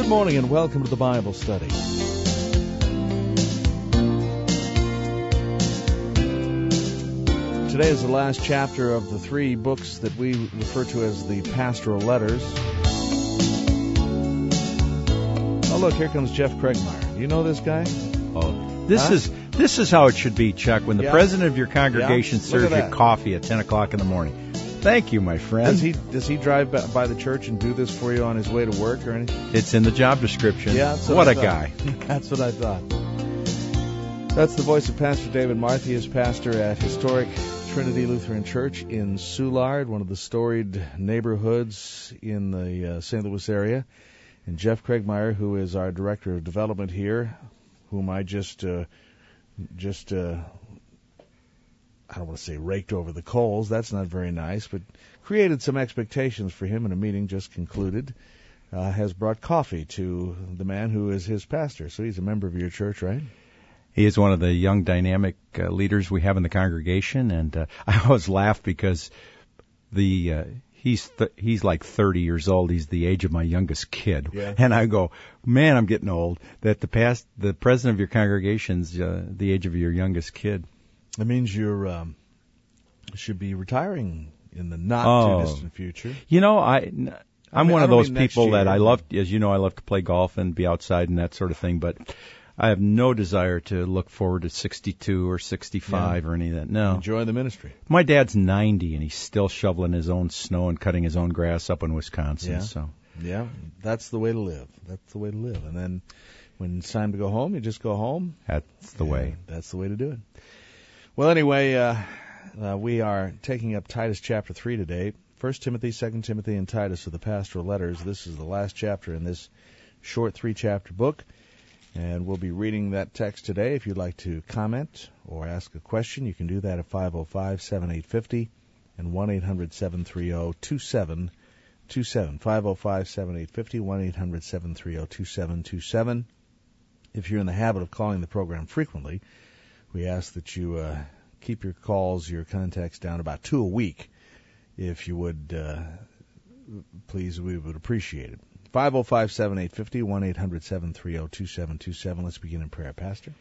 morning and welcome to the Bible study. Today is the last chapter of the 3 books that we refer to as the pastoral letters. Oh, look, here comes Jeff Craigmeyer. You know this guy? Oh, this is how it should be, Chuck, when the president of your congregation serves you coffee at 10 o'clock in the morning. Thank you, my friend. Does he drive by the church and do this for you on his way to work or anything? It's in the job description. Yeah, what a guy. That's what I thought. That's the voice of Pastor David Marth. He is pastor at historic Trinity Lutheran Church in Soulard, one of the storied neighborhoods in the St. Louis area. And Jeff Craigmeyer, who is our director of development here, whom I just I don't want to say raked over the coals. That's not very nice, but created some expectations for him in a meeting just concluded. Has brought coffee to the man who is his pastor. So he's a member of your church, right? He is one of the young, dynamic leaders we have in the congregation, and I always laugh because he's like 30 years old. He's the age of my youngest kid, and I go, man, I'm getting old. That the president of your congregation's the age of your youngest kid. That means you should be retiring in the not too distant future. You know, I'm one of those people that I love, as you know, I love to play golf and be outside and that sort of thing, but I have no desire to look forward to 62 or 65 or any of that. No. Enjoy the ministry. My dad's 90 and he's still shoveling his own snow and cutting his own grass up in Wisconsin. Yeah. So. Yeah, that's the way to live. That's the way to live. And then when it's time to go home, you just go home. That's the way. That's the way to do it. Well, anyway, we are taking up Titus chapter 3 today. 1 Timothy, 2 Timothy, and Titus are the pastoral letters. This is the last chapter in this short 3-chapter book. And we'll be reading that text today. If you'd like to comment or ask a question, you can do that at 505-7850 and 1-800-730-2727. 505-7850, 1-800-730-2727. If you're in the habit of calling the program frequently, we ask that you keep your calls, your contacts down about 2 a week. If you would, please, we would appreciate it. 505-7850, 1-800-730-2727. Let's begin in prayer, Pastor.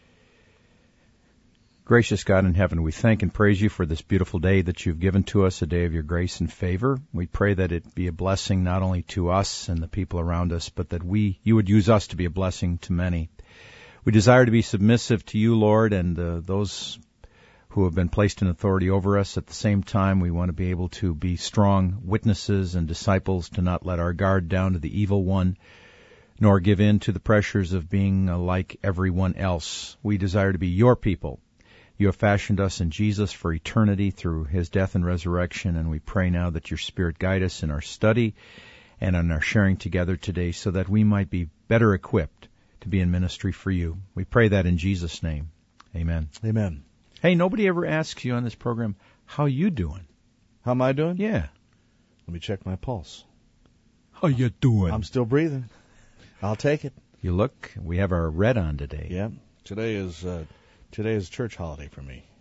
Gracious God in heaven, we thank and praise you for this beautiful day that you've given to us, a day of your grace and favor. We pray that it be a blessing not only to us and the people around us, but that you would use us to be a blessing to many. We desire to be submissive to you, Lord, and those who have been placed in authority over us. At the same time, we want to be able to be strong witnesses and disciples, to not let our guard down to the evil one, nor give in to the pressures of being like everyone else. We desire to be your people. You have fashioned us in Jesus for eternity through his death and resurrection, and we pray now that your Spirit guide us in our study and in our sharing together today so that we might be better equipped to be in ministry for you. We pray that in Jesus' name. Amen. Amen. Hey, nobody ever asks you on this program, how you doing? How am I doing? Yeah. Let me check my pulse. How you doing? I'm still breathing. I'll take it. You look, we have our red on today. Yeah. Today is church holiday for me.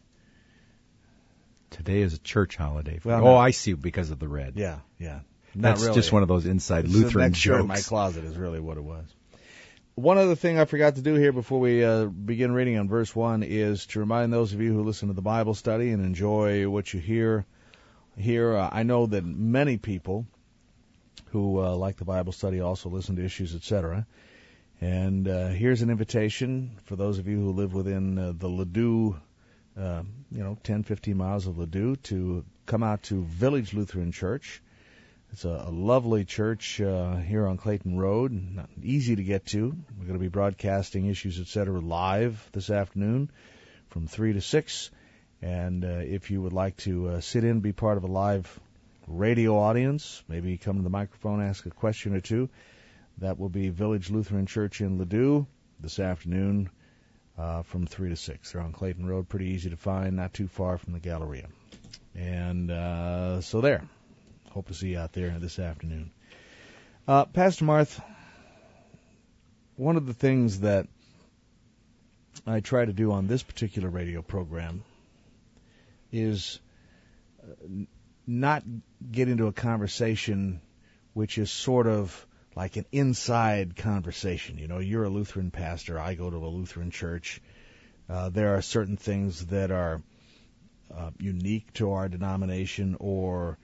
Today is a church holiday. I see, because of the red. Yeah. That's really just one of those inside Lutheran jokes. Shirt in my closet is really what it was. One other thing I forgot to do here before we begin reading on verse 1 is to remind those of you who listen to the Bible study and enjoy what you hear here. I know that many people who like the Bible study also listen to Issues, etc. And here's an invitation for those of you who live within the Ladue, 10, 15 miles of Ladue, to come out to Village Lutheran Church. It's a lovely church here on Clayton Road, not easy to get to. We're going to be broadcasting Issues, etc. live this afternoon from 3 to 6. And if you would like to sit in, be part of a live radio audience, maybe come to the microphone, ask a question or two, that will be Village Lutheran Church in Ladue this afternoon from 3 to 6. They're on Clayton Road, pretty easy to find, not too far from the Galleria. And so there. Hope to see you out there this afternoon. Pastor Marth, one of the things that I try to do on this particular radio program is not get into a conversation which is sort of like an inside conversation. You're a Lutheran pastor. I go to a Lutheran church. There are certain things that are unique to our denomination, or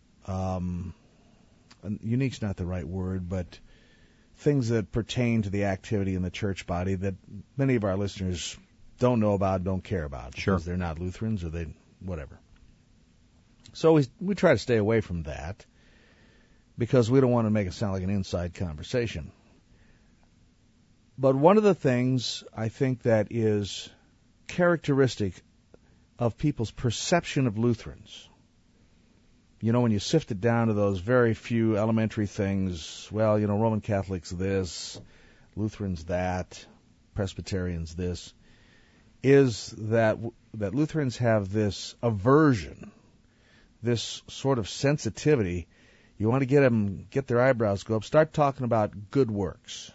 unique's not the right word, but things that pertain to the activity in the church body that many of our listeners don't know about, don't care about, because they're not Lutherans or they whatever. So we try to stay away from that because we don't want to make it sound like an inside conversation. But one of the things I think that is characteristic of people's perception of Lutherans, when you sift it down to those very few elementary things, well, Roman Catholics this, Lutherans that, Presbyterians this, is that Lutherans have this aversion, this sort of sensitivity. You want to get their eyebrows go up, start talking about good works.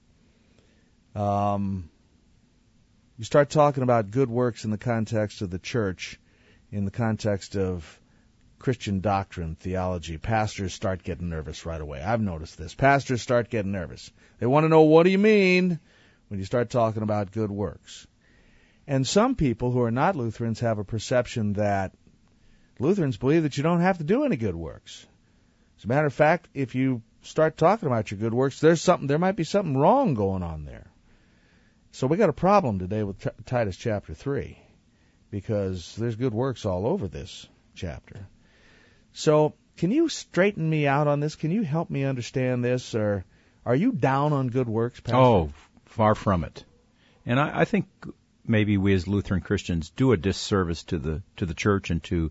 You start talking about good works in the context of the church, in the context of Christian doctrine, theology. Pastors start getting nervous right away. I've noticed this. Pastors start getting nervous. They want to know, what do you mean when you start talking about good works? And some people who are not Lutherans have a perception that Lutherans believe that you don't have to do any good works. As a matter of fact, if you start talking about your good works, there might be something wrong going on there. So we got a problem today with Titus chapter 3, because there's good works all over this chapter. So can you straighten me out on this? Can you help me understand this? Or are you down on good works, Pastor? Oh, far from it. And I think maybe we as Lutheran Christians do a disservice to the church and to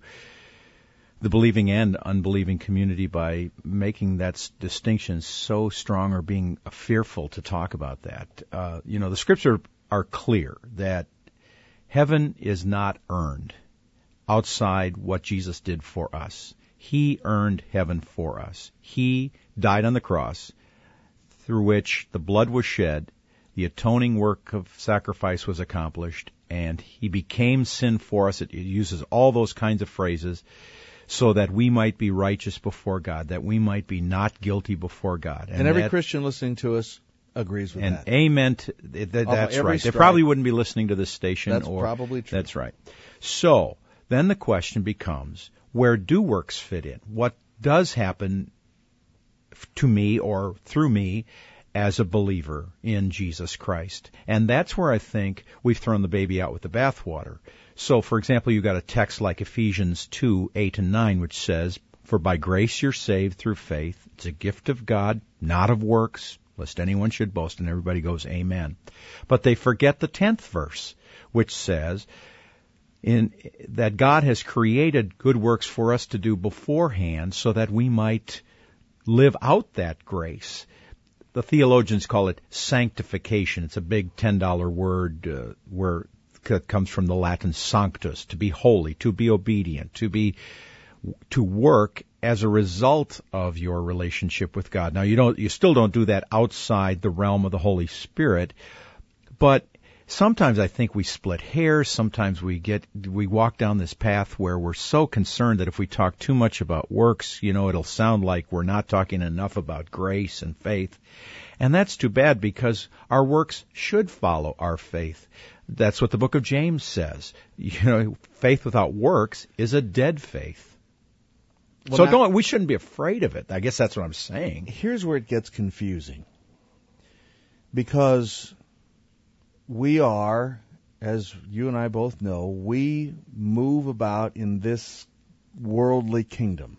the believing and unbelieving community by making that distinction so strong, or being fearful to talk about that. The Scriptures are clear that heaven is not earned outside what Jesus did for us. He earned heaven for us. He died on the cross, through which the blood was shed, the atoning work of sacrifice was accomplished, and He became sin for us. It uses all those kinds of phrases so that we might be righteous before God, that we might be not guilty before God. And every Christian listening to us agrees with that. And amen. That's right. They probably wouldn't be listening to this station. That's probably true. That's right. So then the question becomes, where do works fit in? What does happen to me or through me as a believer in Jesus Christ? And that's where I think we've thrown the baby out with the bathwater. So, for example, you've got a text like Ephesians 2:8-9, which says, "For by grace you're saved through faith. It's a gift of God, not of works, lest anyone should boast." And everybody goes, amen. But they forget the 10th verse, which says that God has created good works for us to do beforehand so that we might live out that grace. The theologians call it sanctification. It's a big $10 word where it comes from the Latin sanctus, to be holy, to be obedient, to work as a result of your relationship with God. Now you still don't do that outside the realm of the Holy Spirit, but sometimes I think we split hairs. Sometimes we walk down this path where we're so concerned that if we talk too much about works, it'll sound like we're not talking enough about grace and faith. And that's too bad, because our works should follow our faith. That's what the book of James says. Faith without works is a dead faith. Well, we shouldn't be afraid of it. I guess that's what I'm saying. Here's where it gets confusing. Because we are, as you and I both know, we move about in this worldly kingdom.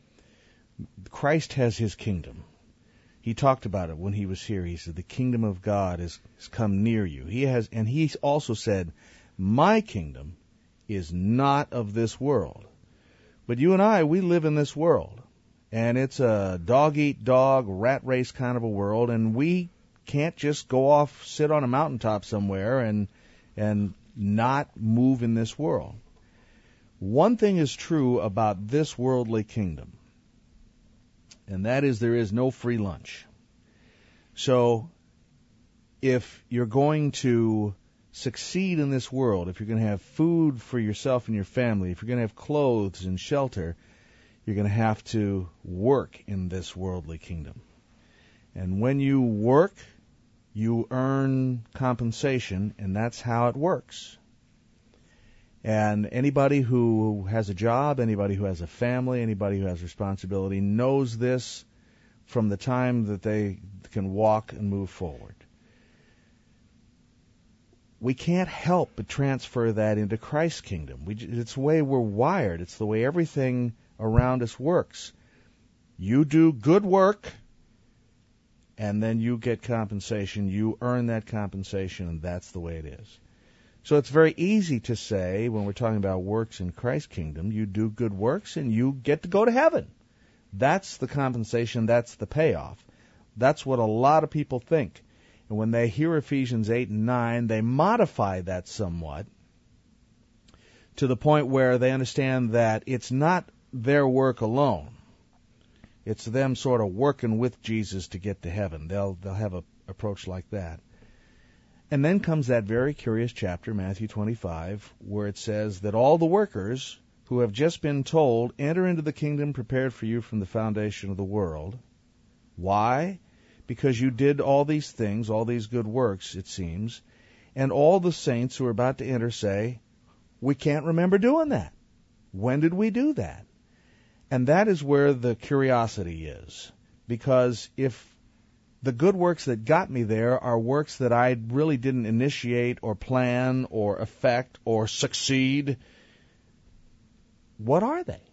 Christ has His kingdom. He talked about it when He was here. He said, the kingdom of God has come near you. And He also said, my kingdom is not of this world. But you and I, we live in this world. And it's a dog-eat-dog, rat race kind of a world. And we can't just go off, sit on a mountaintop somewhere and not move in this world. One thing is true about this worldly kingdom, and that is there is no free lunch. So if you're going to succeed in this world, if you're going to have food for yourself and your family, if you're going to have clothes and shelter, you're going to have to work in this worldly kingdom. And when you work, you earn compensation, and that's how it works. And anybody who has a job, anybody who has a family, anybody who has responsibility knows this from the time that they can walk and move forward. We can't help but transfer that into Christ's kingdom. It's the way we're wired. It's the way everything around us works. You do good work, and then you get compensation. You earn that compensation, and that's the way it is. So it's very easy to say, when we're talking about works in Christ's kingdom, you do good works, and you get to go to heaven. That's the compensation. That's the payoff. That's what a lot of people think. And when they hear Ephesians 8 and 9, they modify that somewhat to the point where they understand that it's not their work alone. It's them sort of working with Jesus to get to heaven. They'll have an approach like that. And then comes that very curious chapter, Matthew 25, where it says that all the workers who have just been told, enter into the kingdom prepared for you from the foundation of the world. Why? Because you did all these things, all these good works, it seems, and all the saints who are about to enter say, we can't remember doing that. When did we do that? And that is where the curiosity is. Because if the good works that got me there are works that I really didn't initiate or plan or affect or succeed, what are they?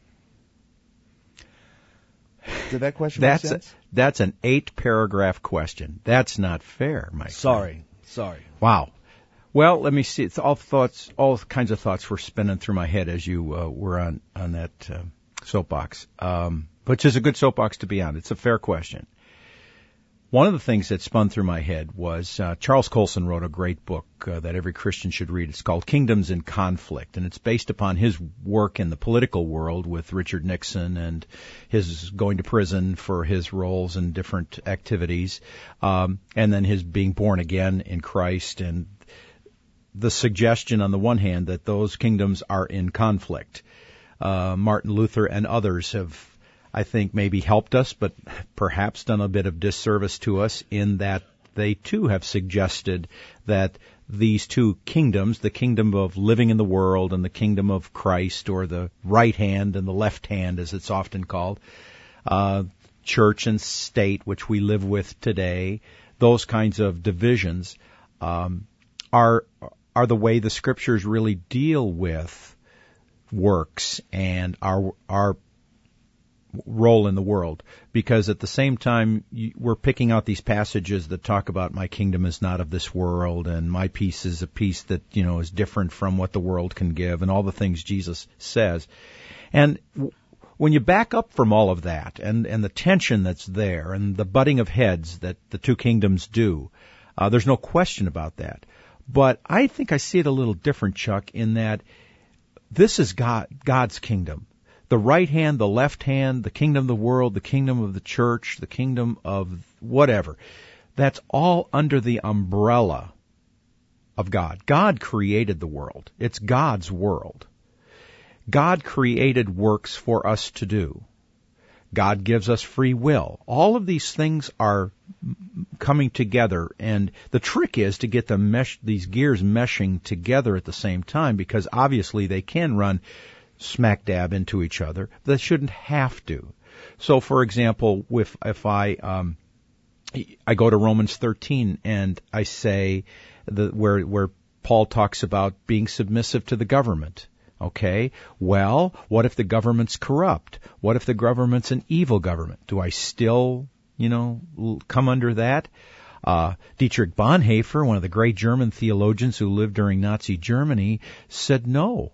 Did that question make sense? That's an 8-paragraph question. That's not fair, Mike. Sorry. Wow. Well, let me see. It's all kinds of thoughts were spinning through my head as you were on that soapbox, which is a good soapbox to be on. It's a fair question. One of the things that spun through my head was Charles Colson wrote a great book that every Christian should read. It's called Kingdoms in Conflict, and it's based upon his work in the political world with Richard Nixon and his going to prison for his roles in different activities, and then his being born again in Christ, and the suggestion on the one hand that those kingdoms are in conflict. Martin Luther and others have, I think, maybe helped us, but perhaps done a bit of disservice to us in that they too have suggested that these two kingdoms, the kingdom of living in the world and the kingdom of Christ, or the right hand and the left hand as it's often called, church and state, which we live with today, those kinds of divisions are the way the Scriptures really deal with works and our role in the world, because at the same time we're picking out these passages that talk about my kingdom is not of this world, and my peace is a peace that is different from what the world can give, and all the things Jesus says. And when you back up from all of that and the tension that's there and the butting of heads that the two kingdoms do, there's no question about that. But I think I see it a little different, Chuck, in that this is God's kingdom. The right hand, the left hand, the kingdom of the world, the kingdom of the church, the kingdom of whatever. That's all under the umbrella of God. God created the world. It's God's world. God created works for us to do. God gives us free will. All of these things are coming together, and the trick is to get these gears meshing together at the same time, because obviously they can run smack dab into each other. They shouldn't have to. So, for example, if I go to Romans 13 and I say where Paul talks about being submissive to the government. Okay, well, what if the government's corrupt? What if the government's an evil government? Do I still, come under that? Dietrich Bonhoeffer, one of the great German theologians who lived during Nazi Germany, said no.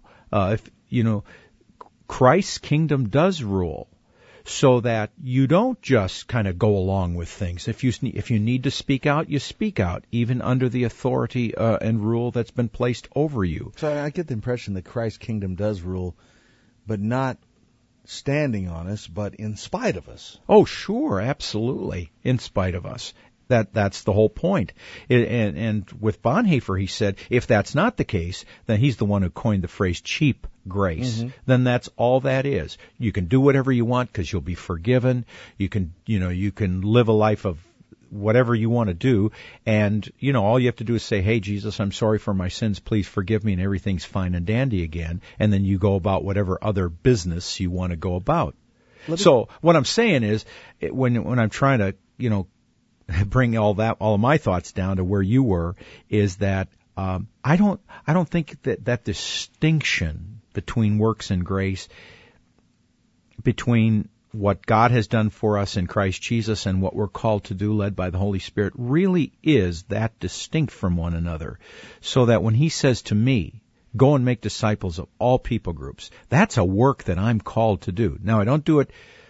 Christ's kingdom does rule, so that you don't just kind of go along with things. If you need to speak out, you speak out, even under the authority and rule that's been placed over you. So I get the impression that Christ's kingdom does rule, but not standing on us, but in spite of us. Oh, sure, absolutely, in spite of us. That's the whole point. And with Bonhoeffer, he said, if that's not the case, then he's the one who coined the phrase cheap grace. Mm-hmm. Then that's all that is. You can do whatever you want because you'll be forgiven. You can live a life of whatever you want to do, and all you have to do is say, hey Jesus, I'm sorry for my sins, please forgive me, and everything's fine and dandy again, and then you go about whatever other business you want to go about. So what I'm saying is, when I'm trying to bring all of my thoughts down to where you were, is that I don't think that distinction between works and grace, between what God has done for us in Christ Jesus and what we're called to do led by the Holy Spirit, really is that distinct from one another. So that when he says to me, go and make disciples of all people groups, that's a work that I'm called to do. Now, I don't do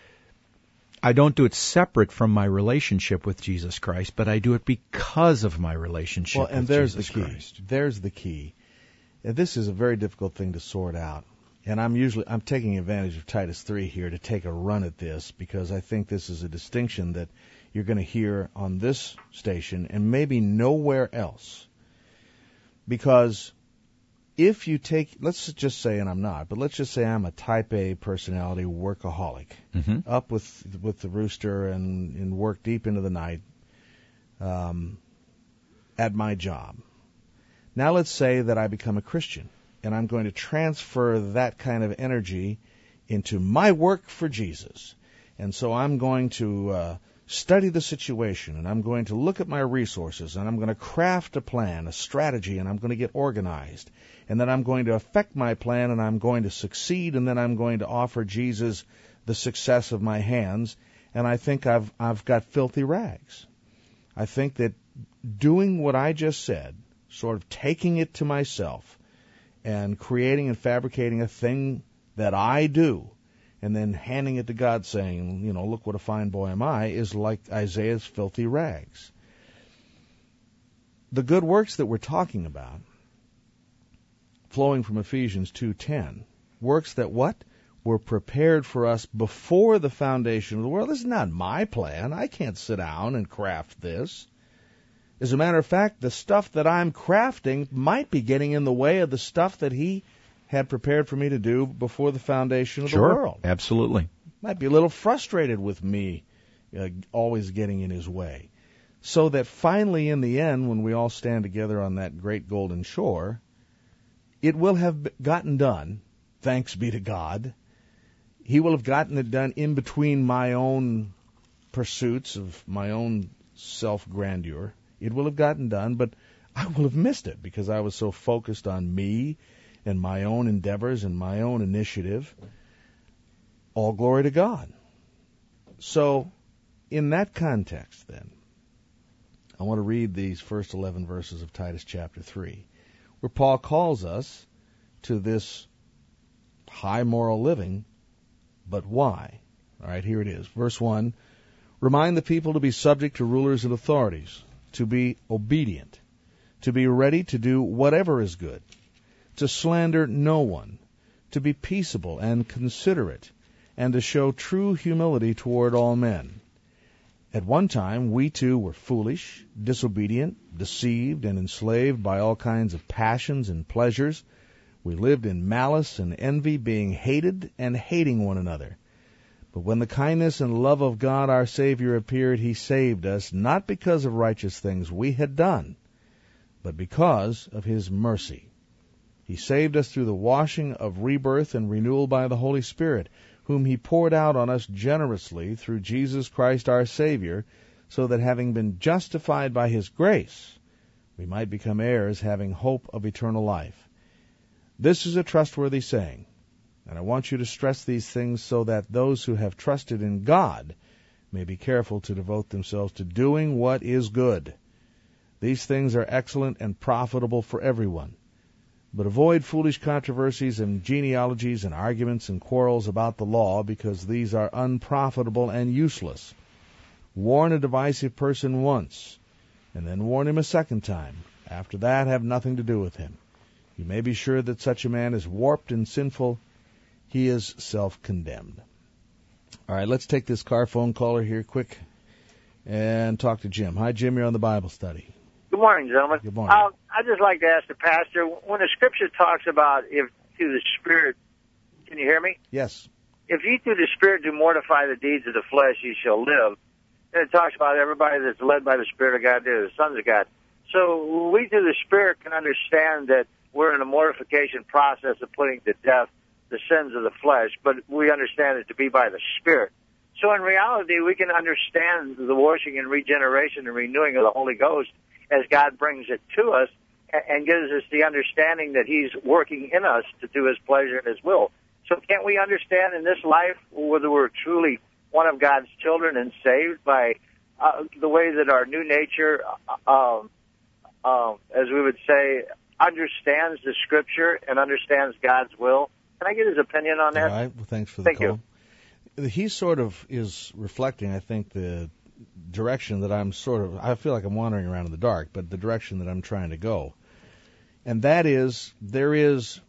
it separate from my relationship with Jesus Christ, but I do it because of my relationship with Jesus Christ. There's the key. And this is a very difficult thing to sort out. And I'm taking advantage of Titus 3 here to take a run at this, because I think this is a distinction that you're going to hear on this station and maybe nowhere else. Because if you take, let's just say, and I'm not, but let's just say I'm a type A personality workaholic, up with the rooster and work deep into the night at my job. Now let's say that I become a Christian, and I'm going to transfer that kind of energy into my work for Jesus. And so I'm going to study the situation, and I'm going to look at my resources, and I'm going to craft a plan, a strategy, and I'm going to get organized. And then I'm going to affect my plan, and I'm going to succeed, and then I'm going to offer Jesus the success of my hands. And I think I've got filthy rags. I think that doing what I just said, sort of taking it to myself, and creating and fabricating a thing that I do, and then handing it to God saying, look what a fine boy am I, is like Isaiah's filthy rags. The good works that we're talking about, flowing from Ephesians 2:10, works that were prepared for us before the foundation of the world. This is not my plan. I can't sit down and craft this. As a matter of fact, the stuff that I'm crafting might be getting in the way of the stuff that he had prepared for me to do before the foundation of the world. Absolutely. Might be a little frustrated with me always getting in his way. So that finally, in the end, when we all stand together on that great golden shore, it will have gotten done, thanks be to God. He will have gotten it done in between my own pursuits of my own self-grandeur. It will have gotten done, but I will have missed it because I was so focused on me and my own endeavors and my own initiative. All glory to God. So, in that context, then, I want to read these first 11 verses of Titus chapter 3, where Paul calls us to this high moral living, but why? All right, here it is. Verse 1, remind the people to be subject to rulers and authorities, to be obedient, to be ready to do whatever is good, to slander no one, to be peaceable and considerate, and to show true humility toward all men. At one time, we too were foolish, disobedient, deceived, and enslaved by all kinds of passions and pleasures. We lived in malice and envy, being hated and hating one another. But when the kindness and love of God our Savior appeared, He saved us, not because of righteous things we had done, but because of His mercy. He saved us through the washing of rebirth and renewal by the Holy Spirit, whom He poured out on us generously through Jesus Christ our Savior, so that having been justified by His grace, we might become heirs, having hope of eternal life. This is a trustworthy saying, and I want you to stress these things so that those who have trusted in God may be careful to devote themselves to doing what is good. These things are excellent and profitable for everyone. But avoid foolish controversies and genealogies and arguments and quarrels about the law, because these are unprofitable and useless. Warn a divisive person once, and then warn him a second time. After that, have nothing to do with him. You may be sure that such a man is warped and sinful. He is self-condemned. All right, let's take this car phone caller here quick. and talk to Jim. Hi, Jim. You're on the Bible study. Good morning, gentlemen. Good morning. I'd just like to ask the pastor, when the Scripture talks about if through the Spirit, can you hear me? Yes. If ye through the Spirit do mortify the deeds of the flesh, ye shall live. And it talks about everybody that's led by the Spirit of God, they're the sons of God. So we through the Spirit can understand that we're in a mortification process of putting to death the sins of the flesh, but we understand it to be by the Spirit. So in reality, we can understand the washing and regeneration and renewing of the Holy Ghost as God brings it to us and gives us the understanding that He's working in us to do His pleasure and His will. So can't we understand in this life whether we're truly one of God's children and saved by the way that our new nature, as we would say, understands the Scripture and understands God's will? Can I get his opinion on that? All right. Well, thanks for the call. He sort of is reflecting, I think, the direction that I feel like I'm wandering around in the dark, but the direction that I'm trying to go. And that is, there is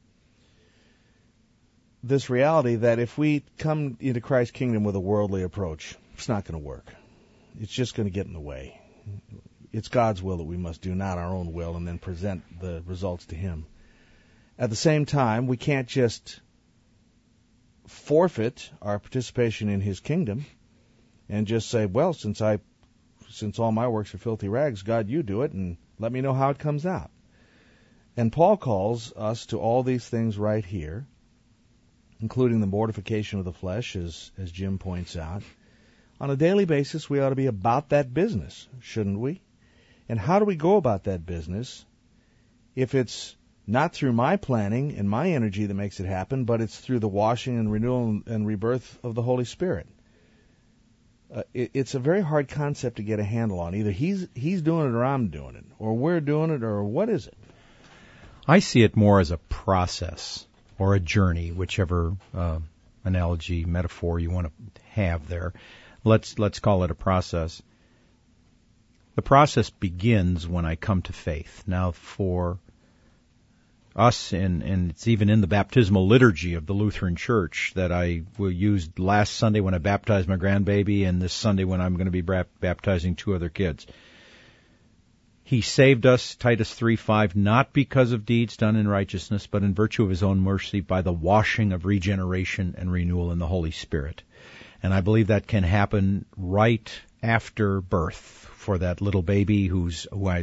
this reality that if we come into Christ's kingdom with a worldly approach, it's not going to work. It's just going to get in the way. It's God's will that we must do, not our own will, and then present the results to Him. At the same time, we can't just forfeit our participation in His kingdom and just say, well, since all my works are filthy rags, God, you do it, and let me know how it comes out. And Paul calls us to all these things right here, including the mortification of the flesh, as Jim points out. On a daily basis, we ought to be about that business, shouldn't we? And how do we go about that business if it's not through my planning and my energy that makes it happen, but it's through the washing and renewal and rebirth of the Holy Spirit? It's a very hard concept to get a handle on. Either he's doing it or I'm doing it, or we're doing it, or what is it? I see it more as a process or a journey, whichever analogy, metaphor you want to have there. Let's call it a process. The process begins when I come to faith. Now, for us, and it's even in the baptismal liturgy of the Lutheran Church that I used last Sunday when I baptized my grandbaby, and this Sunday when I'm going to be baptizing 2 other kids. He saved us, Titus 3:5, not because of deeds done in righteousness, but in virtue of His own mercy by the washing of regeneration and renewal in the Holy Spirit. And I believe that can happen right after birth for that little baby who's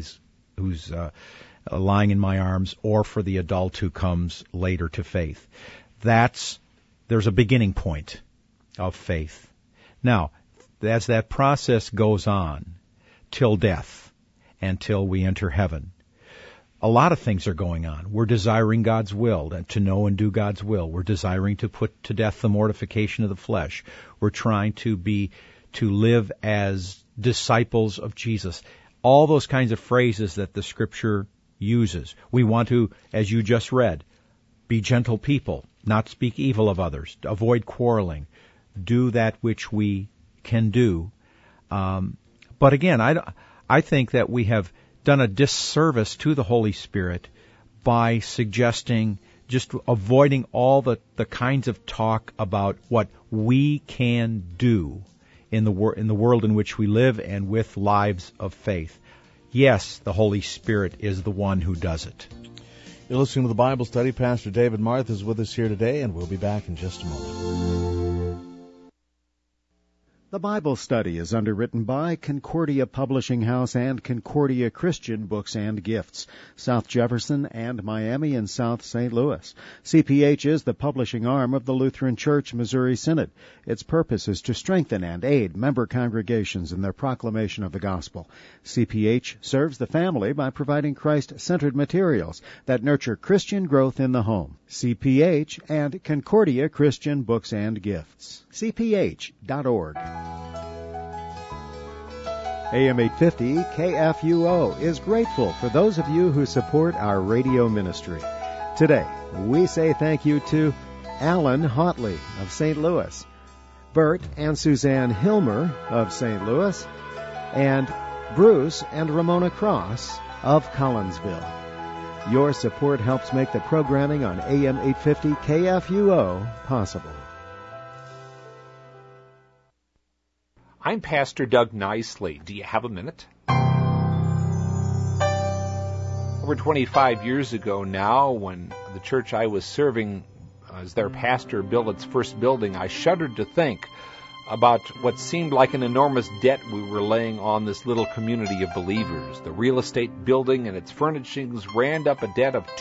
lying in my arms, or for the adult who comes later to faith. There's a beginning point of faith. Now, as that process goes on till death, until we enter heaven, a lot of things are going on. We're desiring God's will, to know and do God's will. We're desiring to put to death the mortification of the flesh. We're trying to live as disciples of Jesus. All those kinds of phrases that the Scripture uses. We want to, as you just read, be gentle people, not speak evil of others, avoid quarreling, do that which we can do. But again, I think that we have done a disservice to the Holy Spirit by suggesting, just avoiding all the kinds of talk about what we can do in the world in which we live and with lives of faith. Yes, the Holy Spirit is the one who does it. You're listening to the Bible Study. Pastor David Marth is with us here today, and we'll be back in just a moment. The Bible Study is underwritten by Concordia Publishing House and Concordia Christian Books and Gifts, South Jefferson and Miami and South St. Louis. CPH is the publishing arm of the Lutheran Church Missouri Synod. Its purpose is to strengthen and aid member congregations in their proclamation of the gospel. CPH serves the family by providing Christ-centered materials that nurture Christian growth in the home. CPH and Concordia Christian Books and Gifts. CPH.org. AM 850 KFUO is grateful for those of you who support our radio ministry. Today, we say thank you to Alan Hotley of St. Louis, Bert and Suzanne Hilmer of St. Louis, and Bruce and Ramona Cross of Collinsville. Your support helps make the programming on AM 850 KFUO possible. I'm Pastor Doug Nicely. Do you have a minute? Over 25 years ago now, when the church I was serving as their pastor built its first building, I shuddered to think about what seemed like an enormous debt we were laying on this little community of believers. The real estate building and its furnishings ran up a debt of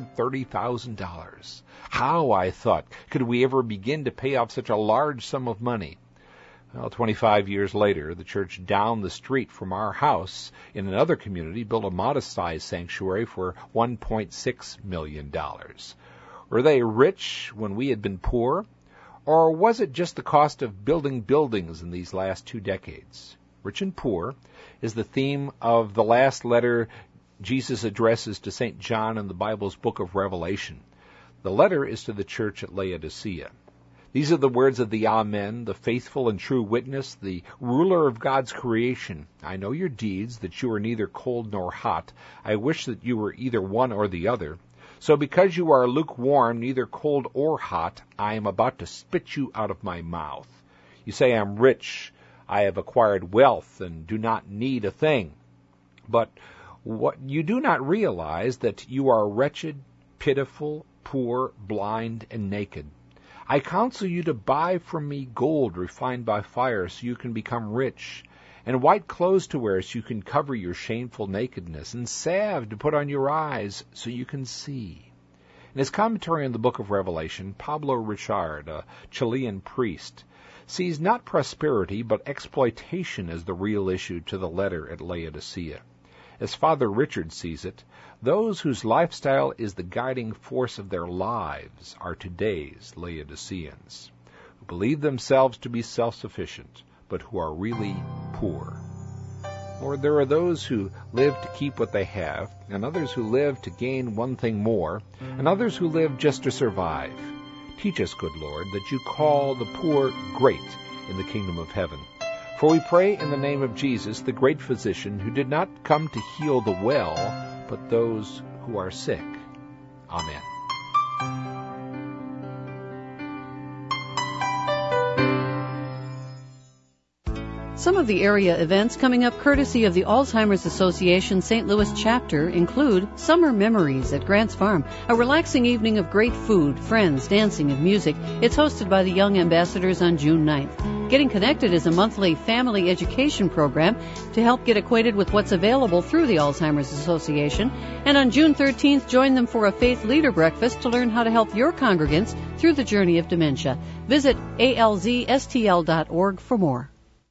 $230,000. How, I thought, could we ever begin to pay off such a large sum of money? Well, 25 years later, the church down the street from our house in another community built a modest-sized sanctuary for $1.6 million. Were they rich when we had been poor? Or was it just the cost of building buildings in these last 2 decades? Rich and poor is the theme of the last letter Jesus addresses to St. John in the Bible's book of Revelation. The letter is to the church at Laodicea. These are the words of the Amen, the faithful and true witness, the ruler of God's creation. I know your deeds, that you are neither cold nor hot. I wish that you were either one or the other. So because you are lukewarm, neither cold or hot, I am about to spit you out of my mouth. You say, I am rich, I have acquired wealth, and do not need a thing. But what you do not realize that you are wretched, pitiful, poor, blind, and naked. I counsel you to buy from me gold refined by fire so you can become rich, and white clothes to wear so you can cover your shameful nakedness, and salve to put on your eyes so you can see. In his commentary on the book of Revelation, Pablo Richard, a Chilean priest, sees not prosperity but exploitation as the real issue to the letter at Laodicea. As Father Richard sees it, those whose lifestyle is the guiding force of their lives are today's Laodiceans, who believe themselves to be self-sufficient, but who are really poor. Or there are those who live to keep what they have, and others who live to gain one thing more, and others who live just to survive. Teach us, good Lord, that you call the poor great in the kingdom of heaven. For we pray in the name of Jesus, the great physician, who did not come to heal the well, but those who are sick. Amen. Some of the area events coming up courtesy of the Alzheimer's Association St. Louis chapter include Summer Memories at Grants Farm, a relaxing evening of great food, friends, dancing, and music. It's hosted by the Young Ambassadors on June 9th. Getting Connected is a monthly family education program to help get acquainted with what's available through the Alzheimer's Association. And on June 13th, join them for a faith leader breakfast to learn how to help your congregants through the journey of dementia. Visit alzstl.org for more.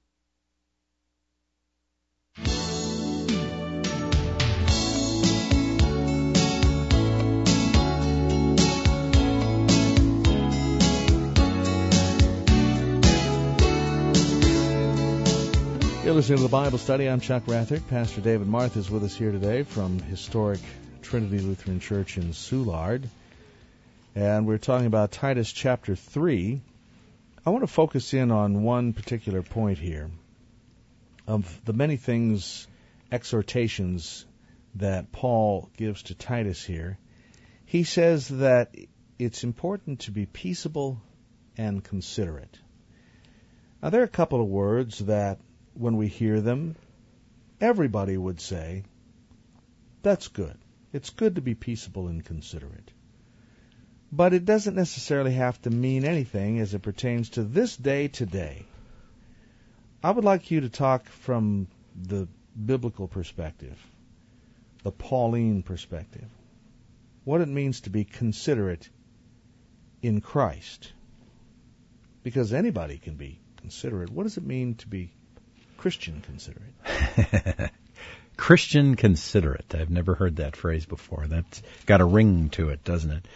You're listening to the Bible Study. I'm Chuck Rathert. Pastor David Marth is with us here today from historic Trinity Lutheran Church in Soulard. And we're talking about Titus chapter 3. I want to focus in on one particular point here. Of the many things, exhortations that Paul gives to Titus here, he says that it's important to be peaceable and considerate. Now, there are a couple of words that when we hear them, everybody would say, that's good. It's good to be peaceable and considerate. But it doesn't necessarily have to mean anything as it pertains to this day today. I would like you to talk from the biblical perspective, the Pauline perspective, what it means to be considerate in Christ. Because anybody can be considerate. What does it mean to be Christian considerate? Christian considerate. I've never heard that phrase before. That's got a ring to it, doesn't it?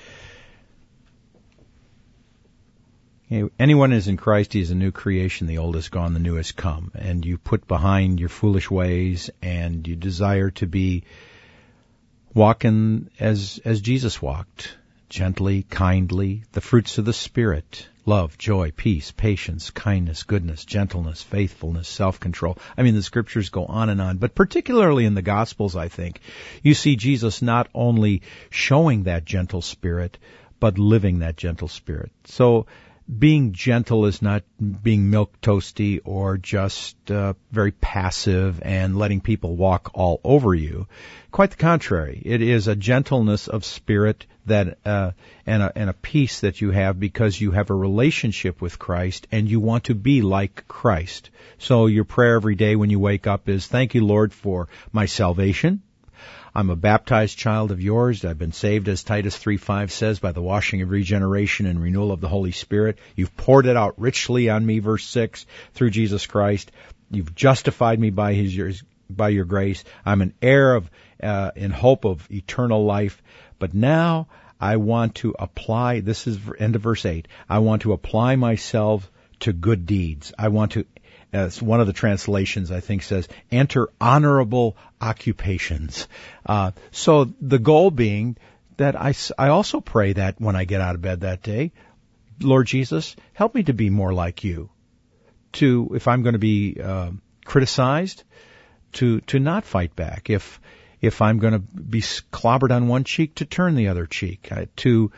Anyone is in Christ, he is a new creation. The old is gone, the new has come. And you put behind your foolish ways, and you desire to be walking as Jesus walked, gently, kindly, the fruits of the Spirit. Love, joy, peace, patience, kindness, goodness, gentleness, faithfulness, self-control. I mean, the scriptures go on and on. But particularly in the Gospels, I think, you see Jesus not only showing that gentle spirit, but living that gentle spirit. So being gentle is not being milquetoasty or just very passive and letting people walk all over you. Quite the contrary. It is a gentleness of spirit that and a peace that you have because you have a relationship with Christ and you want to be like Christ. So your prayer every day when you wake up is, thank you, Lord, for my salvation. I'm a baptized child of yours. I've been saved, as Titus 3:5 says, by the washing of regeneration and renewal of the Holy Spirit. You've poured it out richly on me, verse 6, through Jesus Christ. You've justified me by your grace. I'm an heir of, in hope of eternal life. But now I want to apply, this is end of verse 8, I want to apply myself to good deeds. I want to, as one of the translations I think says, enter honorable occupations. So the goal being that I also pray that when I get out of bed that day, Lord Jesus, help me to be more like you. To, if I'm going to be criticized, to not fight back. If I'm going to be clobbered on one cheek, to turn the other cheek. To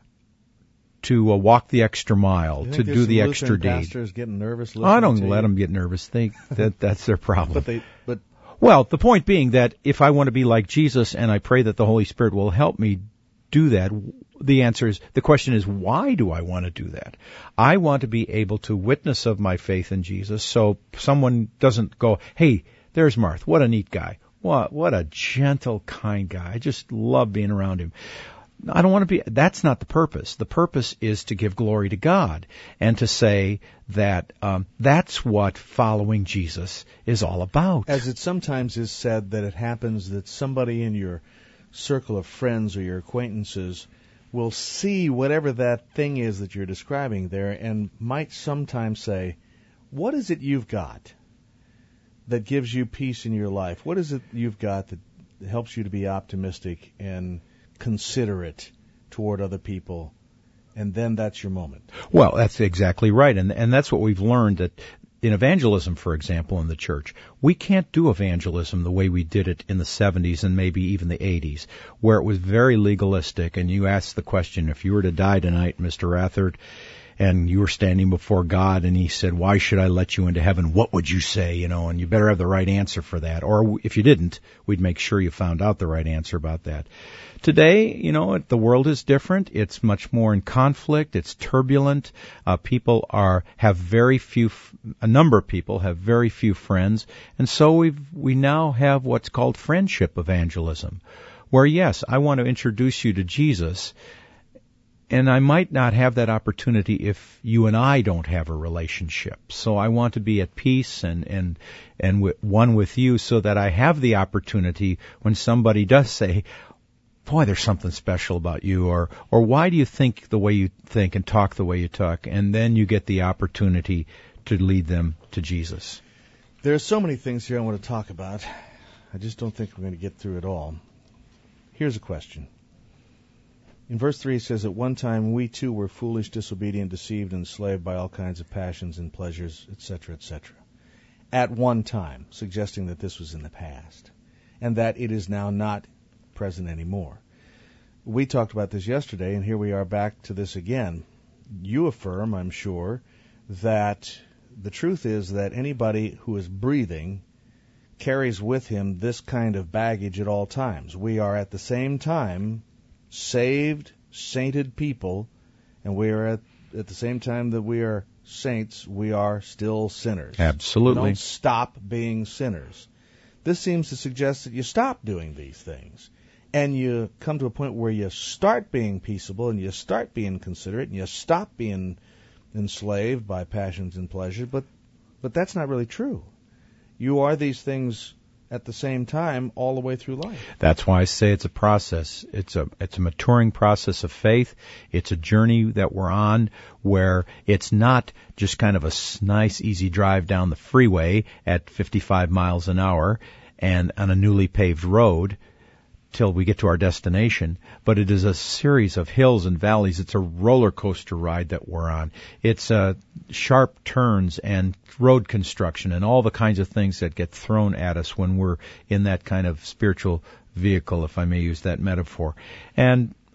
walk the extra mile, to do the extra deed. Pastors getting nervous. I don't let them get nervous. That's their problem. But well, the point being that if I want to be like Jesus, and I pray that the Holy Spirit will help me do that, the question is, why do I want to do that? I want to be able to witness of my faith in Jesus, so someone doesn't go, hey, there's Marth, what a neat guy. What a gentle, kind guy. I just love being around him. I don't want to be, that's not the purpose. The purpose is to give glory to God and to say that that's what following Jesus is all about. As it sometimes is said that it happens that somebody in your circle of friends or your acquaintances will see whatever that thing is that you're describing there and might sometimes say, what is it you've got that gives you peace in your life? What is it you've got that helps you to be optimistic and considerate toward other people? And then that's your moment. Well, that's exactly right. And that's what we've learned, that in evangelism, for example, in the church, we can't do evangelism the way we did it in the 70s and maybe even the 80s, where it was very legalistic. And you asked the question, if you were to die tonight, Mr. Rathert, and you were standing before God and he said, why should I let you into heaven? What would you say? And you better have the right answer for that. Or if you didn't, we'd make sure you found out the right answer about that. Today, the world is different. It's much more in conflict. It's turbulent. People have very few, a number of people have very few friends. And so we now have what's called friendship evangelism, where yes, I want to introduce you to Jesus, and I might not have that opportunity if you and I don't have a relationship. So I want to be at peace and one with you, so that I have the opportunity when somebody does say, boy, there's something special about you, or why do you think the way you think and talk the way you talk? And then you get the opportunity to lead them to Jesus. There are so many things here I want to talk about. I just don't think we're going to get through it all. Here's a question. In verse 3 it says, at one time we too were foolish, disobedient, deceived, and enslaved by all kinds of passions and pleasures, etc., etc. At one time, suggesting that this was in the past, and that it is now not present anymore. We talked about this yesterday, and here we are back to this again. You affirm, I'm sure, that the truth is that anybody who is breathing carries with him this kind of baggage at all times. We are at the same time saved, sainted people, and we are at the same time that we are saints, we are still sinners. Absolutely. We don't stop being sinners. This seems to suggest that you stop doing these things, and you come to a point where you start being peaceable, and you start being considerate, and you stop being enslaved by passions and pleasures, but that's not really true. You are these things at the same time all the way through life. That's why I say it's a process. It's a maturing process of faith. It's a journey that we're on where it's not just kind of a nice, easy drive down the freeway at 55 miles an hour and on a newly paved road till we get to our destination, but it is a series of hills and valleys. It's a roller coaster ride that we're on. It's sharp turns and road construction and all the kinds of things that get thrown at us when we're in that kind of spiritual vehicle, if I may use that metaphor. And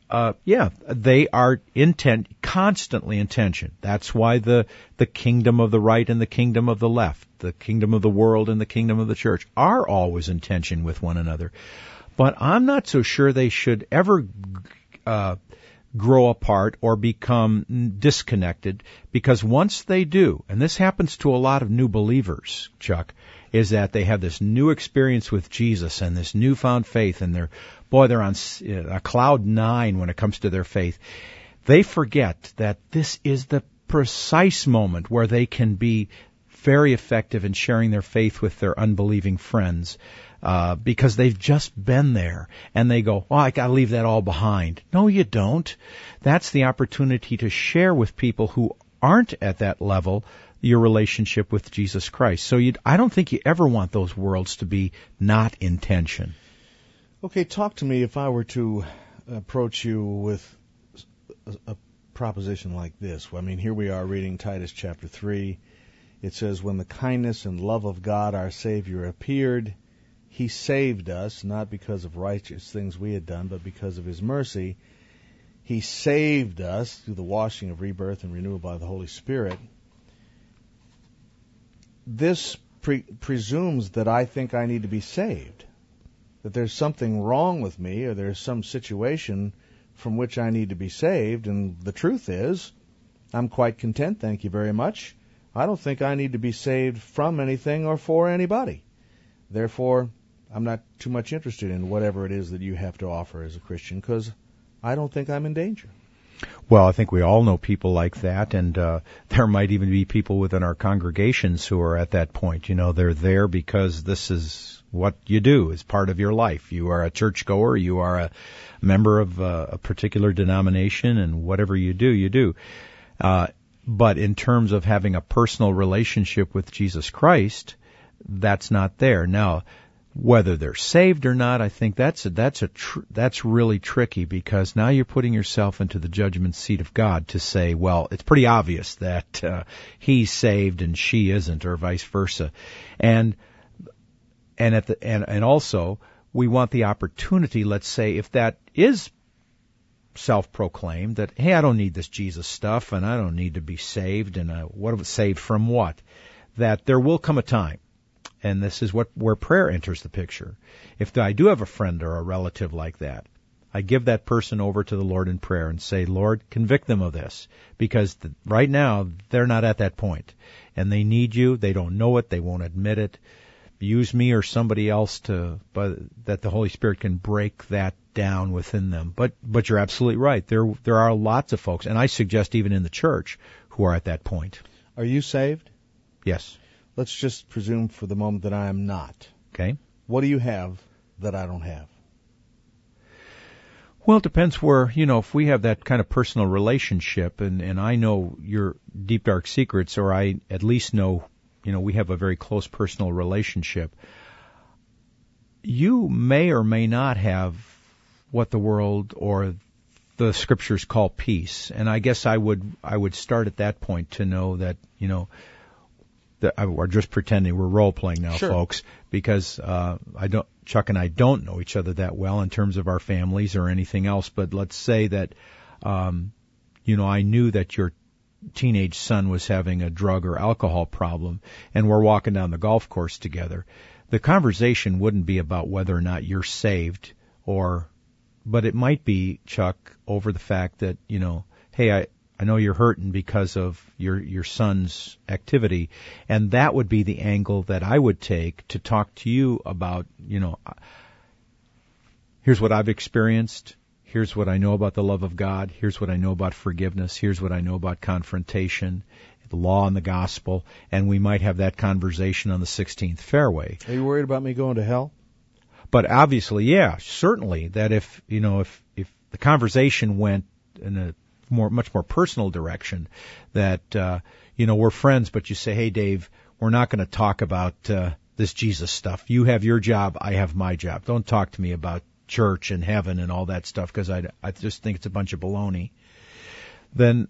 they are constantly in tension. That's why the kingdom of the right and the kingdom of the left, the kingdom of the world and the kingdom of the church are always in tension with one another. But I'm not so sure they should ever grow apart or become disconnected, because once they do, and this happens to a lot of new believers, Chuck, is that they have this new experience with Jesus and this newfound faith, and they're on a cloud nine when it comes to their faith. They forget that this is the precise moment where they can be very effective in sharing their faith with their unbelieving friends, because they've just been there, and they go, "Oh, I got to leave that all behind." No, you don't. That's the opportunity to share with people who aren't at that level your relationship with Jesus Christ. So I don't think you ever want those worlds to be not in tension. Okay, talk to me if I were to approach you with a proposition like this. I mean, here we are reading Titus chapter 3. It says, "When the kindness and love of God our Savior appeared, He saved us, not because of righteous things we had done, but because of His mercy. He saved us through the washing of rebirth and renewal by the Holy Spirit." This presumes that I think I need to be saved, that there's something wrong with me, or there's some situation from which I need to be saved. And the truth is, I'm quite content, thank you very much. I don't think I need to be saved from anything or for anybody. Therefore, I'm not too much interested in whatever it is that you have to offer as a Christian, because I don't think I'm in danger. Well, I think we all know people like that, and there might even be people within our congregations who are at that point. You know, they're there because this is what you do, is part of your life. You are a churchgoer, you are a member of a particular denomination, and whatever you do, you do. But in terms of having a personal relationship with Jesus Christ, that's not there. Now, whether they're saved or not, I think that's really tricky, because now you're putting yourself into the judgment seat of God to say, well, it's pretty obvious that he's saved and she isn't, or vice versa. And also we want the opportunity, let's say, if that is self-proclaimed, that, hey, I don't need this Jesus stuff, and I don't need to be saved, and saved from what? That there will come a time, and this is where prayer enters the picture. If I do have a friend or a relative like that, I give that person over to the Lord in prayer and say, Lord, convict them of this, because right now they're not at that point, and they need you. They don't know it. They won't admit it. Use me or somebody else that the Holy Spirit can break that down within them. But you're absolutely right. There are lots of folks, and I suggest even in the church, who are at that point. Are you saved? Yes. Let's just presume for the moment that I am not. Okay. What do you have that I don't have? Well, it depends where, if we have that kind of personal relationship, and I know your deep, dark secrets, or I at least know, we have a very close personal relationship, you may or may not have what the world or the scriptures call peace. And I guess I would start at that point to know that, that we're just pretending we're role playing now, sure, folks, because Chuck and I don't know each other that well in terms of our families or anything else. But let's say that, I knew that your teenage son was having a drug or alcohol problem, and we're walking down the golf course together. The conversation wouldn't be about whether or not you're saved, but it might be, Chuck, over the fact that, hey, I know you're hurting because of your son's activity, and that would be the angle that I would take to talk to you about, here's what I've experienced, here's what I know about the love of God, here's what I know about forgiveness, here's what I know about confrontation, the law and the gospel, and we might have that conversation on the 16th fairway. Are you worried about me going to hell? But obviously, yeah, certainly, that if the conversation went in a much more personal direction, that, we're friends, but you say, hey, Dave, we're not going to talk about this Jesus stuff. You have your job, I have my job. Don't talk to me about church and heaven and all that stuff, because I just think it's a bunch of baloney. Then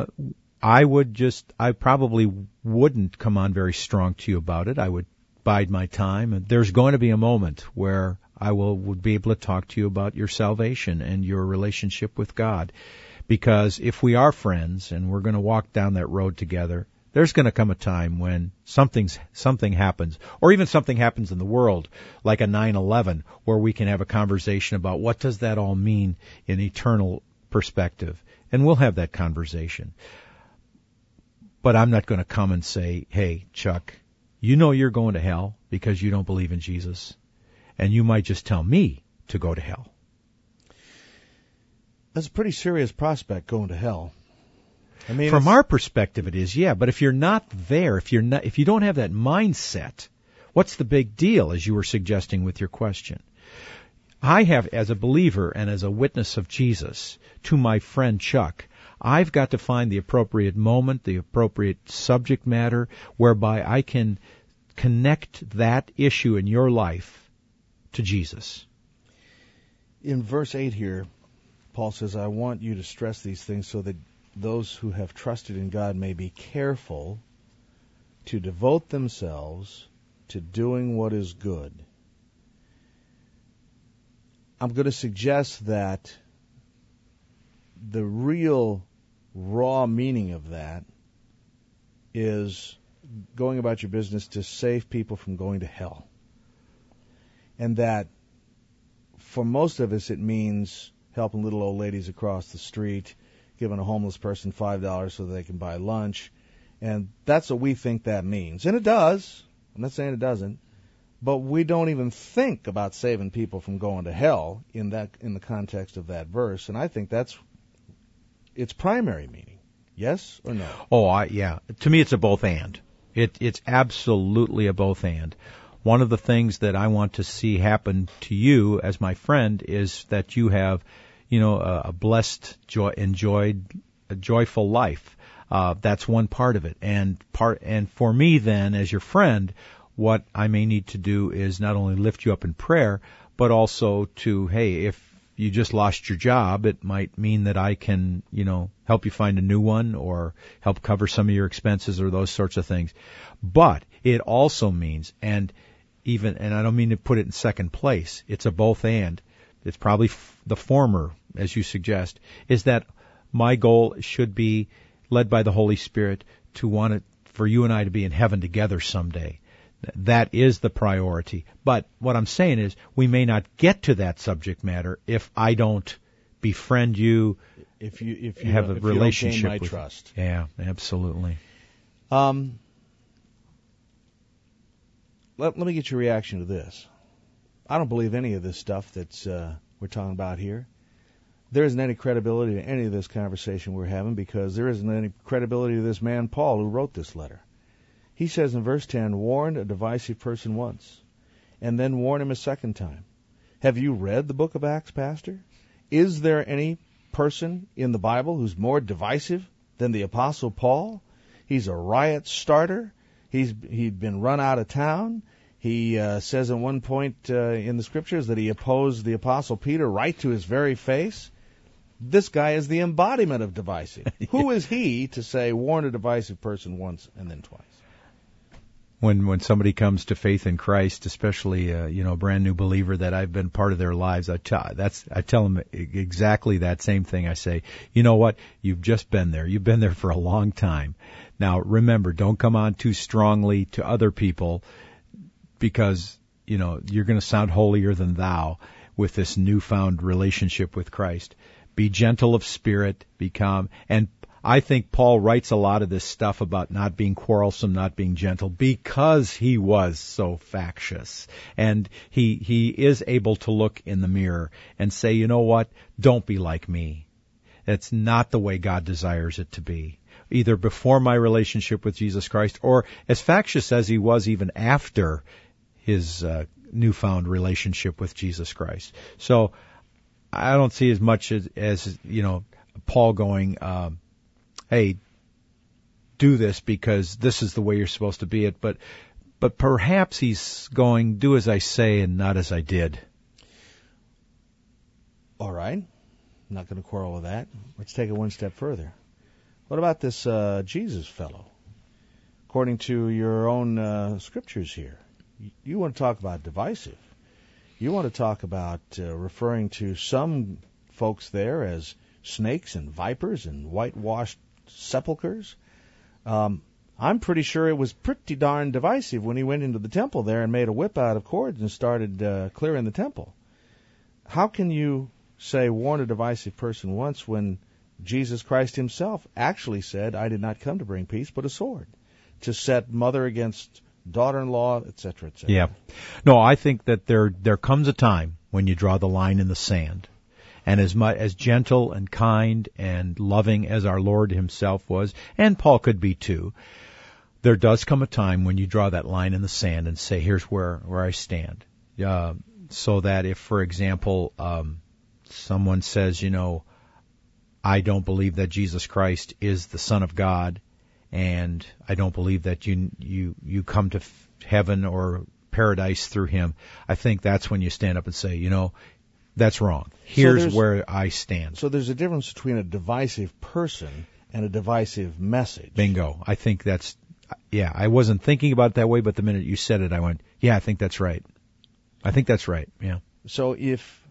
I probably wouldn't come on very strong to you about it. I would bide my time. And there's going to be a moment where I would be able to talk to you about your salvation and your relationship with God. Because if we are friends and we're going to walk down that road together, there's going to come a time when something happens, or even something happens in the world, like a 9/11, where we can have a conversation about what does that all mean in eternal perspective. And we'll have that conversation. But I'm not going to come and say, hey, Chuck, you know you're going to hell because you don't believe in Jesus. And you might just tell me to go to hell. That's a pretty serious prospect, going to hell. I mean, from our perspective it is, yeah, but if you're not there, if you don't have that mindset, what's the big deal, as you were suggesting with your question? I have, as a believer and as a witness of Jesus to my friend Chuck, I've got to find the appropriate moment, the appropriate subject matter, whereby I can connect that issue in your life to Jesus. In verse 8 here, Paul says, I want you to stress these things so that those who have trusted in God may be careful to devote themselves to doing what is good. I'm going to suggest that the real raw meaning of that is going about your business to save people from going to hell. And that for most of us it means helping little old ladies across the street, giving a homeless person $5 so they can buy lunch. And that's what we think that means. And it does. I'm not saying it doesn't. But we don't even think about saving people from going to hell in the context of that verse. And I think that's its primary meaning. Yes or no? Oh, yeah. To me, it's a both and. It's absolutely a both and. One of the things that I want to see happen to you as my friend is that you have, a blessed, a joyful life. That's one part of it. And for me then, as your friend, what I may need to do is not only lift you up in prayer, but also to, hey, if you just lost your job, it might mean that I can, help you find a new one or help cover some of your expenses or those sorts of things. But it also means, and I don't mean to put it in second place, it's a both and. It's probably the former, as you suggest, is that my goal should be, led by the Holy Spirit, to want it for you and I to be in heaven together someday. That is the priority. But what I'm saying is we may not get to that subject matter if I don't befriend you, if you have a relationship you don't gain my with trust. Yeah, absolutely. Let me get your reaction to this. I don't believe any of this stuff that's we're talking about here. There isn't any credibility to any of this conversation we're having because there isn't any credibility to this man, Paul, who wrote this letter. He says in verse 10, warn a divisive person once, and then warn him a second time. Have you read the book of Acts, Pastor? Is there any person in the Bible who's more divisive than the Apostle Paul? He's a riot starter. He'd been run out of town. He says at one point in the Scriptures that he opposed the Apostle Peter right to his very face. This guy is the embodiment of divisive. Who is he to say, warn a divisive person once and then twice? When somebody comes to faith in Christ, especially a brand new believer that I've been part of their lives, I tell them exactly that same thing. I say, you know what? You've just been there. You've been there for a long time. Now remember, don't come on too strongly to other people because you're going to sound holier than thou with this newfound relationship with Christ. Be gentle of spirit, be calm, and I think Paul writes a lot of this stuff about not being quarrelsome, not being gentle, because he was so factious. And he is able to look in the mirror and say, you know what? Don't be like me. That's not the way God desires it to be. Either before my relationship with Jesus Christ or as factious as he was even after his newfound relationship with Jesus Christ. So I don't see as much as Paul going, hey, do this because this is the way you're supposed to be it. But perhaps he's going, do as I say and not as I did. All right. I'm not going to quarrel with that. Let's take it one step further. What about this Jesus fellow? According to your own scriptures here, you want to talk about divisive. You want to talk about referring to some folks there as snakes and vipers and whitewashed sepulchers. I'm pretty sure it was pretty darn divisive when he went into the temple there and made a whip out of cords and started clearing the temple. How can you say warn a divisive person once when Jesus Christ himself actually said, I did not come to bring peace but a sword, to set mother against daughter-in-law, etc., etc.? Yeah. No, I think that there comes a time when you draw the line in the sand. And as gentle and kind and loving as our Lord himself was, and Paul could be too, there does come a time when you draw that line in the sand and say, here's where I stand. So that if, for example, someone says, I don't believe that Jesus Christ is the Son of God, and I don't believe that you come to heaven or paradise through him, I think that's when you stand up and say, that's wrong. Here's where I stand. So there's a difference between a divisive person and a divisive message. Bingo. I think that's, I wasn't thinking about it that way, but the minute you said it, I went, I think that's right. I think that's right, yeah. So if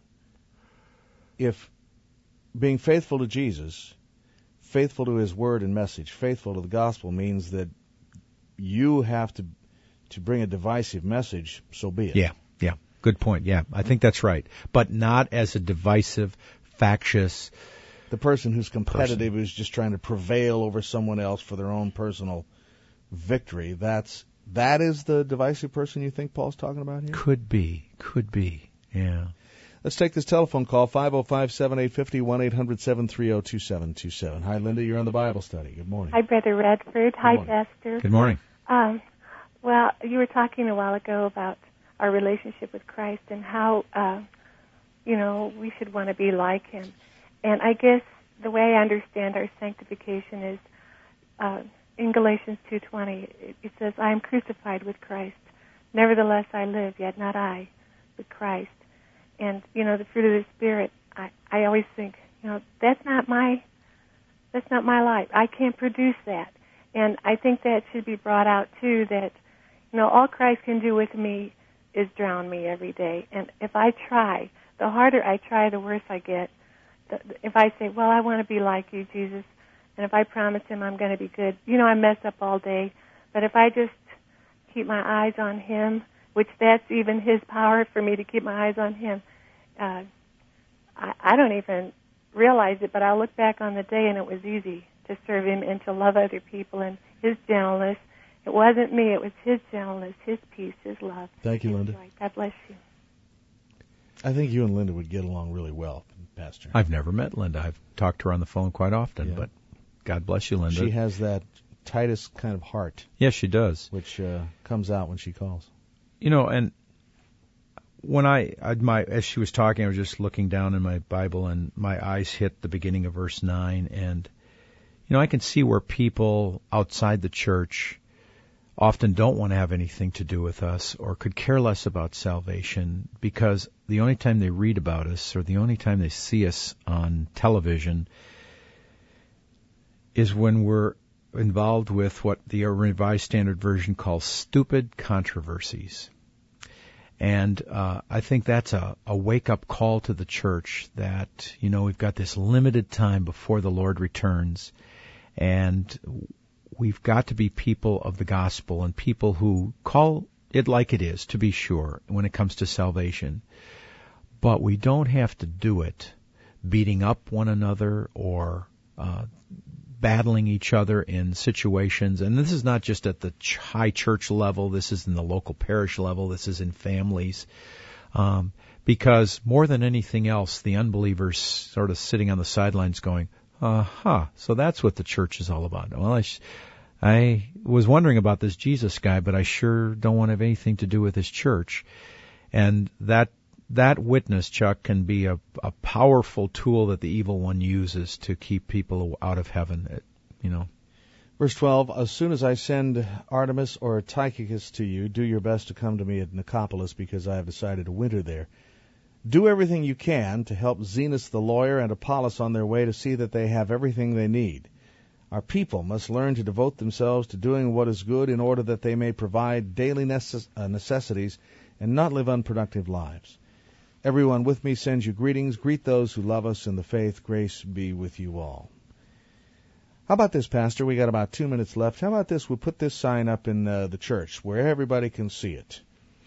being faithful to Jesus, faithful to his word and message, faithful to the gospel means that you have to bring a divisive message, so be it. Yeah. Good point. Yeah, I think that's right. But not as a divisive, factious... The person who's competitive, who's just trying to prevail over someone else for their own personal victory. That is the divisive person you think Paul's talking about here? Could be. Yeah. Let's take this telephone call, 505-7850, 1-800-730-2727. Hi, Linda. You're on the Bible study. Good morning. Hi, Brother Redford. Hi, Pastor. Good morning. Well, you were talking a while ago about our relationship with Christ and how, we should want to be like him. And I guess the way I understand our sanctification is in Galatians 2:20, it says, I am crucified with Christ. Nevertheless I live, yet not I, but Christ. And, the fruit of the Spirit, I always think, that's not my life. I can't produce that. And I think that should be brought out, too, that, all Christ can do with me is drown me every day. And if I try, the harder I try, the worse I get. If I say, well, I want to be like you, Jesus, and if I promise him I'm going to be good, I mess up all day. But if I just keep my eyes on him, which that's even his power for me to keep my eyes on him, I don't even realize it, but I'll look back on the day and it was easy to serve him and to love other people and his gentleness. It wasn't me, it was his gentleness, his peace, his love. Thank you, Linda. God bless you. I think you and Linda would get along really well, Pastor. I've never met Linda. I've talked to her on the phone quite often, but God bless you, Linda. She has that Titus kind of heart. Yes, she does. Which comes out when she calls. And when as she was talking, I was just looking down in my Bible, and my eyes hit the beginning of verse 9, and I can see where people outside the church often don't want to have anything to do with us or could care less about salvation because the only time they read about us or the only time they see us on television is when we're involved with what the Revised Standard Version calls stupid controversies. And I think that's a wake-up call to the church that, we've got this limited time before the Lord returns, and we've got to be people of the gospel and people who call it like it is, to be sure, when it comes to salvation. But we don't have to do it beating up one another or battling each other in situations. And this is not just at the high church level. This is in the local parish level. This is in families. Because more than anything else, the unbelievers sort of sitting on the sidelines going, so that's what the church is all about. Well, I was wondering about this Jesus guy, but I sure don't want to have anything to do with his church. And that witness, Chuck, can be a powerful tool that the evil one uses to keep people out of heaven, Verse 12, as soon as I send Artemas or Tychicus to you, do your best to come to me at Nicopolis, because I have decided to winter there. Do everything you can to help Zenas the lawyer and Apollos on their way to see that they have everything they need. Our people must learn to devote themselves to doing what is good in order that they may provide daily necessities and not live unproductive lives. Everyone with me sends you greetings. Greet those who love us in the faith. Grace be with you all. How about this, Pastor? We got about 2 minutes left. How about this? We'll put this sign up in the church where everybody can see it.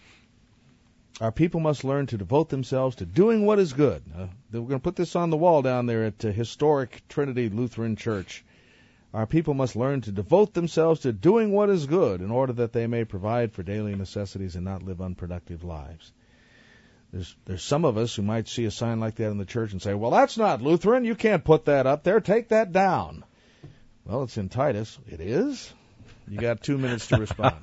Our people must learn to devote themselves to doing what is good. We're going to put this on the wall down there at historic Trinity Lutheran Church. Our people must learn to devote themselves to doing what is good in order that they may provide for daily necessities and not live unproductive lives. There's some of us who might see a sign like that in the church and say, well, that's not Lutheran. You can't put that up there. Take that down. Well, it's in Titus. It is? You got 2 minutes to respond.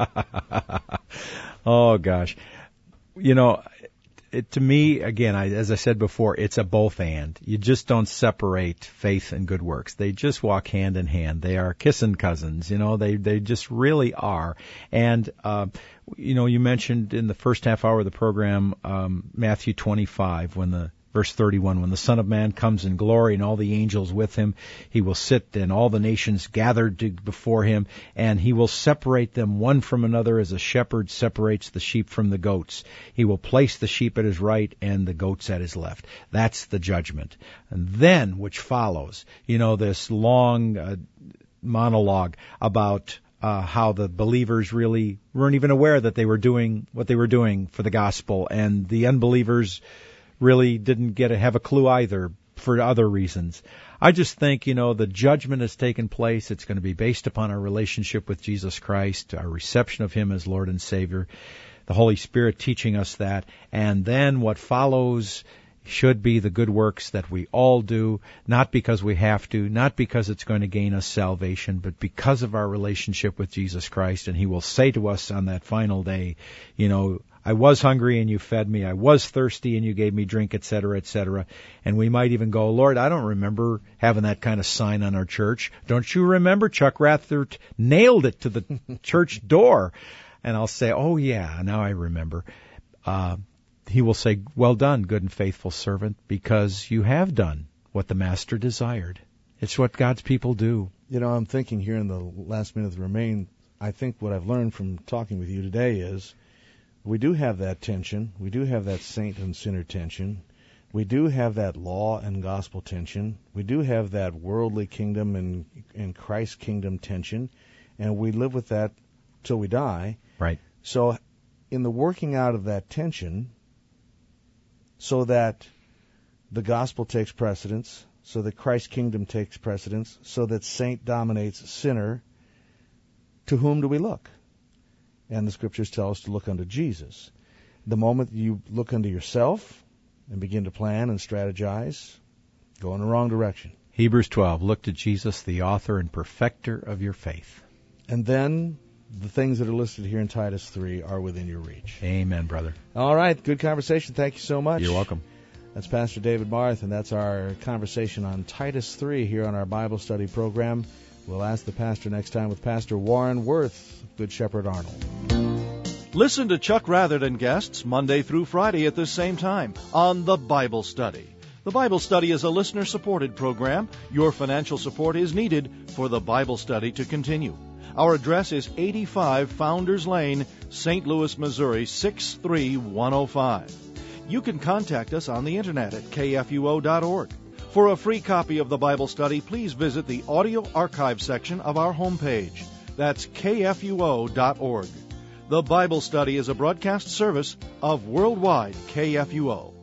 Oh, gosh. You know, to me, again, as I said before, it's a both and. You just don't separate faith and good works. They just walk hand in hand. They are kissing cousins. You know, they just really are. And, you know, you mentioned in the first half hour of the program, Matthew 25, verse 31, when the Son of Man comes in glory and all the angels with him, he will sit and all the nations gathered before him, and he will separate them one from another as a shepherd separates the sheep from the goats. He will place the sheep at his right and the goats at his left. That's the judgment. And then, which follows, you know, this long monologue about how the believers really weren't even aware that they were doing what they were doing for the gospel, and the unbelievers really didn't have a clue either for other reasons. I just think, you know, the judgment has taken place. It's going to be based upon our relationship with Jesus Christ, our reception of him as Lord and Savior, the Holy Spirit teaching us that, and then what follows should be the good works that we all do, not because we have to, not because it's going to gain us salvation, but because of our relationship with Jesus Christ. And he will say to us on that final day, you know, I was hungry and you fed me. I was thirsty and you gave me drink, etc., etc. And we might even go, Lord, I don't remember having that kind of sign on our church. Don't you remember? Chuck Rather nailed it to the church door. And I'll say, oh, yeah, now I remember. He will say, well done, good and faithful servant, because you have done what the Master desired. It's what God's people do. You know, I'm thinking here in the last minute that remain, I think what I've learned from talking with you today is we do have that tension. We do have that saint and sinner tension. We do have that law and gospel tension. We do have that worldly kingdom and Christ's kingdom tension. And we live with that till we die. Right. So in the working out of that tension, so that the gospel takes precedence, so that Christ's kingdom takes precedence, so that saint dominates sinner, to whom do we look? And the Scriptures tell us to look unto Jesus. The moment you look unto yourself and begin to plan and strategize, go in the wrong direction. Hebrews 12, look to Jesus, the author and perfecter of your faith. And then the things that are listed here in Titus 3 are within your reach. Amen, brother. All right, good conversation. Thank you so much. You're welcome. That's Pastor David Barth, and that's our conversation on Titus 3 here on our Bible study program. We'll ask the pastor next time with Pastor Warren Worth, Good Shepherd Arnold. Listen to Chuck Rather and guests Monday through Friday at this same time on The Bible Study. The Bible Study is a listener-supported program. Your financial support is needed for The Bible Study to continue. Our address is 85 Founders Lane, St. Louis, Missouri, 63105. You can contact us on the internet at kfuo.org. For a free copy of the Bible Study, please visit the audio archive section of our homepage. That's kfuo.org. The Bible Study is a broadcast service of Worldwide KFUO.